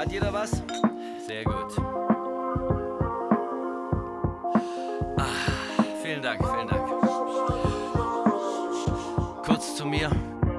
Hat jeder was? Sehr gut. Vielen Dank, vielen Dank. Kurz zu mir.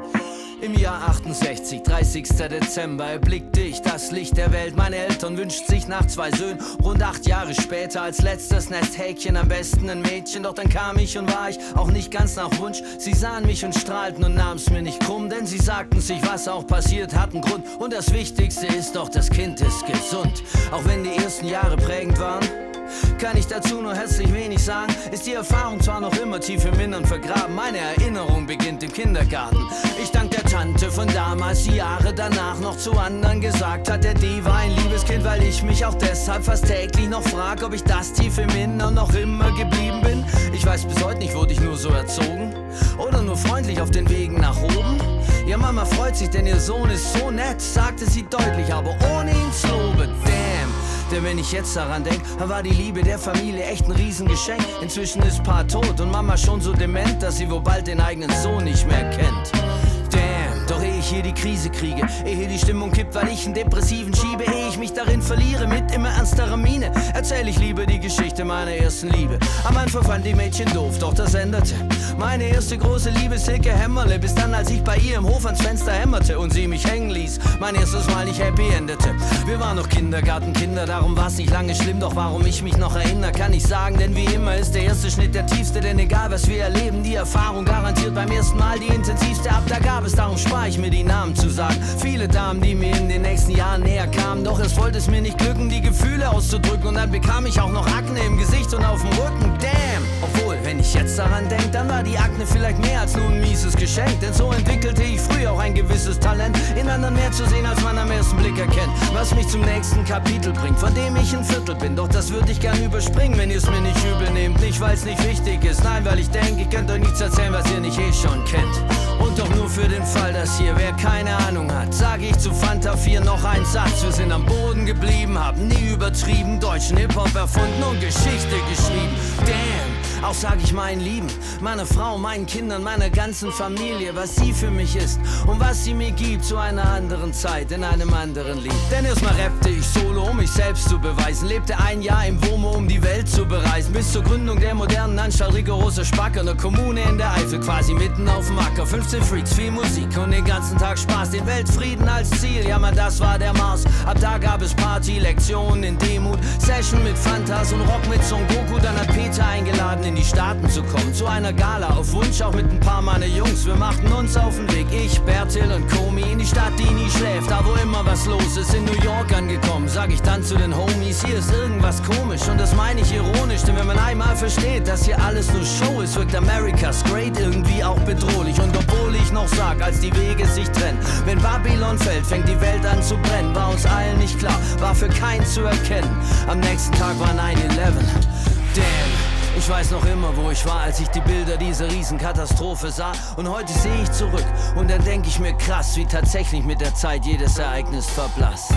Im Jahr 68, 30. Dezember, erblickte ich das Licht der Welt. Meine Eltern wünschten sich nach 2 Söhnen. Rund 8 Jahre später als letztes Nesthäkchen am besten ein Mädchen. Doch dann kam ich und war ich auch nicht ganz nach Wunsch. Sie sahen mich und strahlten und nahmen's mir nicht krumm, denn sie sagten sich, was auch passiert, hat einen Grund. Und das Wichtigste ist doch, das Kind ist gesund. Auch wenn die ersten Jahre prägend waren, kann ich dazu nur herzlich wenig sagen. Ist die Erfahrung zwar noch immer tief im Innern vergraben, meine Erinnerung beginnt im Kindergarten. Ich dank der Tante von damals, die Jahre danach noch zu anderen gesagt hat, der D war ein liebes Kind, weil ich mich auch deshalb fast täglich noch frag, ob ich das tief im Innern noch immer geblieben bin. Ich weiß bis heute nicht, wurde ich nur so erzogen oder nur freundlich auf den Wegen nach oben. Ja, Mama freut sich, denn ihr Sohn ist so nett, sagte sie deutlich, aber ohne ihn zu loben. Damn. Denn wenn ich jetzt daran denk, dann war die Liebe der Familie echt ein Riesengeschenk. Inzwischen ist Pa tot und Mama schon so dement, dass sie wohl bald den eigenen Sohn nicht mehr kennt. Damn, doch ehe ich hier die Krise kriege, ehe die Stimmung kippt, weil ich einen Depressiven schiebe, ehe ich mich darin verliere, mit immer ernsterer Miene, erzähl ich lieber die Geschichte meiner ersten Liebe. Am Anfang fand die Mädchen doof, doch das änderte. Meine erste große Liebe, Silke Hämmerle, bis dann, als ich bei ihr im Hof ans Fenster hämmerte und sie mich hängen ließ, mein erstes Mal nicht happy endete. Wir waren noch Kindergartenkinder, darum war's nicht lange schlimm, doch warum ich mich noch erinnere, kann ich sagen, denn wie immer ist der erste Schnitt der tiefste, denn egal was wir erleben, die Erfahrung garantiert beim ersten Mal die intensivste. Ab da gab es, darum spar ich mir die Namen zu sagen. Viele Damen, die mir in den nächsten Jahren näher kamen, doch es wollte es mir nicht glücken, die Gefühle auszudrücken, und dann bekam ich auch noch Akne im Gesicht und auf dem Rücken. Damn! Obwohl, wenn ich jetzt daran denk, dann war die Akne vielleicht mehr als nur ein mieses Geschenk, denn so entwickelte ich früher auch ein gewisses Talent, in anderen mehr zu sehen, als man am ersten Blick erkennt, was mich zum nächsten Kapitel bringt, von dem ich ein Viertel bin, doch das würde ich gern überspringen, wenn ihr es mir nicht übel nehmt, nicht weil es nicht wichtig ist, nein, weil ich denke, ihr könnt euch nichts erzählen, was ihr nicht eh schon kennt. Und doch nur für den Fall, dass hier wer keine Ahnung hat, sage ich zu Fanta 4 noch einen Satz: Wir sind am Boden geblieben, haben nie übertrieben, deutschen Hip-Hop erfunden und Geschichte geschrieben. Damn! Auch sag ich meinen Lieben, meiner Frau, meinen Kindern, meiner ganzen Familie, was sie für mich ist und was sie mir gibt zu einer anderen Zeit, in einem anderen Lied. Denn erstmal rappte ich solo, um mich selbst zu beweisen, lebte ein Jahr im WOMO, um die Welt zu bereisen, bis zur Gründung der modernen Anstalt rigoroser Spacker, einer Kommune in der Eifel, quasi mitten auf dem Acker. 15 Freaks, viel Musik und den ganzen Tag Spaß, den Weltfrieden als Ziel, ja man, das war der Mars. Ab da gab es Party, Lektionen in Demut, Session mit Fantas und Rock mit Son Goku. Dann hat Peter eingeladen, in die Staaten zu kommen, zu einer Gala, auf Wunsch auch mit ein paar meiner Jungs. Wir machten uns auf den Weg, ich, Bertil und Komi, in die Stadt, die nie schläft, da wo immer was los ist. In New York angekommen, sag ich dann zu den Homies, hier ist irgendwas komisch, und das meine ich ironisch, denn wenn man einmal versteht, dass hier alles nur Show ist, wirkt America's Great irgendwie auch bedrohlich. Und obwohl ich noch sag, als die Wege sich trennen, wenn Babylon fällt, fängt die Welt an zu brennen, war uns allen nicht klar, war für keinen zu erkennen. Am nächsten Tag war 9/11. Damn! Ich weiß noch immer, wo ich war, als ich die Bilder dieser Riesenkatastrophe sah. Und heute sehe ich zurück und dann denke ich mir, krass, wie tatsächlich mit der Zeit jedes Ereignis verblasst.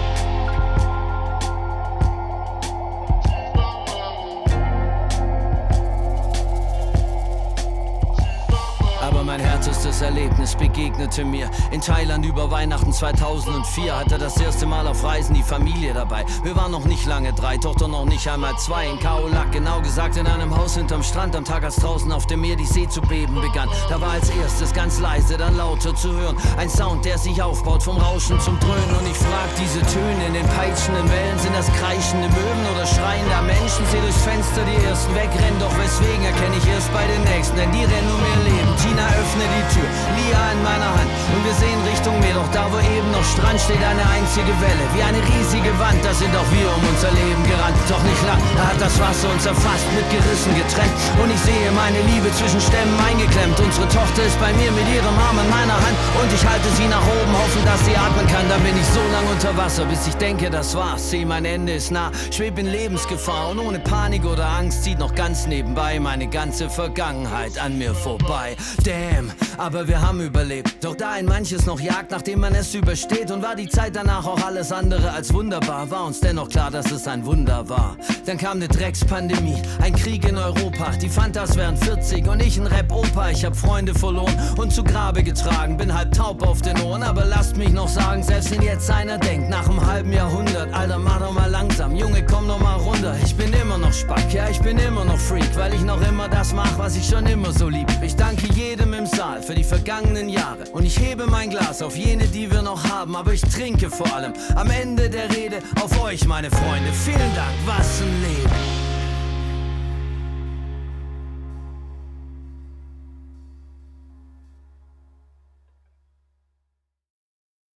Aber mein härtestes Erlebnis begegnete mir in Thailand über Weihnachten 2004. Hatte das erste Mal auf Reisen die Familie dabei. Wir waren noch nicht lange 3, Tochter noch nicht einmal 2. In Khao Lak, genau gesagt in einem Haus hinterm Strand. Am Tag, als draußen auf dem Meer die See zu beben begann. Da war als erstes ganz leise, dann lauter zu hören. Ein Sound, der sich aufbaut vom Rauschen zum Dröhnen. Und ich frag, diese Töne in den peitschenden Wellen, sind das kreischende Möwen oder schreiender Menschen? Seh durchs Fenster die ersten wegrennen, doch weswegen erkenne ich erst bei den nächsten, denn die rennen um ihr Leben. Tina, öffne die Tür, Lia in meiner Hand und wir sehen Richtung Meer, doch da wo eben noch Strand steht eine einzige Welle, wie eine riesige Wand, da sind auch wir um unser Leben gerannt, doch nicht lang, da hat das Wasser uns erfasst, mit Gerissen getrennt und ich sehe meine Liebe zwischen Stämmen eingeklemmt, unsere Tochter ist bei mir mit ihrem Arm in meiner Hand und ich halte sie nach oben, hoffen, dass sie atmen kann, dann bin ich so lang unter Wasser, bis ich denke, das war's, seh, mein Ende ist nah, schweb in Lebensgefahr und ohne Panik oder Angst zieht noch ganz nebenbei meine ganze Vergangenheit an mir vorbei. Damn, aber wir haben überlebt. Doch da ein manches noch jagt, nachdem man es übersteht. Und war die Zeit danach auch alles andere als wunderbar, war uns dennoch klar, dass es ein Wunder war. Dann kam ne Dreckspandemie, ein Krieg in Europa. Die Fantas wären 40 und ich ein Rap-Opa. Ich hab Freunde verloren und zu Grabe getragen. Bin halb taub auf den Ohren, aber lasst mich noch sagen, selbst wenn jetzt einer denkt, nach einem halben Jahrhundert, Alter, mach doch mal langsam, Junge, komm doch mal runter. Ich bin immer noch Spack, ja, ich bin immer noch Freak, weil ich noch immer das mach, was ich schon immer so lieb. Ich danke jedem im Saal für die vergangenen Jahre und ich hebe mein Glas auf jene, die wir noch haben, aber ich trinke vor allem am Ende der Rede auf euch, meine Freunde. Vielen Dank, was